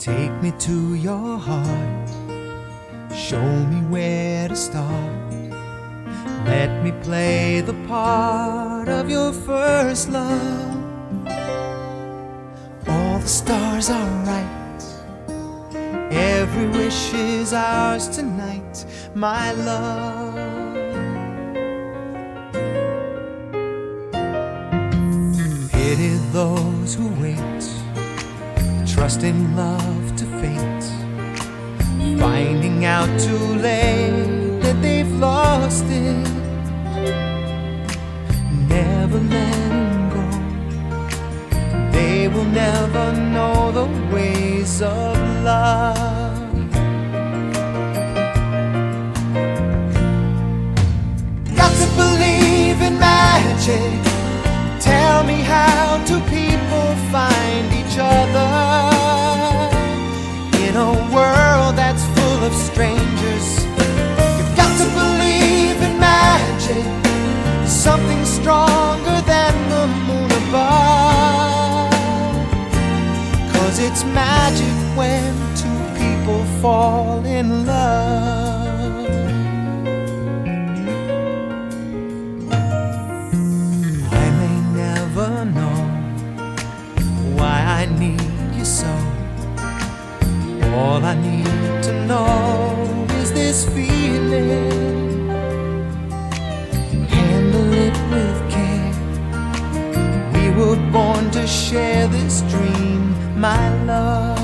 Take me to your heart, show me where to start. Let me play the part of your first love. All the stars are right, every wish is ours tonight, my love. Pity those who wait, trust in love to fate, finding out too late that they've lost it. Never letting go, they will never know the ways of love. Got to believe in magic. Tell me, how do people find each other in a world that's full of strangers? You've got to believe in magic, something stronger than the moon above. 'Cause it's magic when two people fall in love. I may never know why I need you so. All I need to know is this feeling. Handle it with care. We were born to share this dream, my love.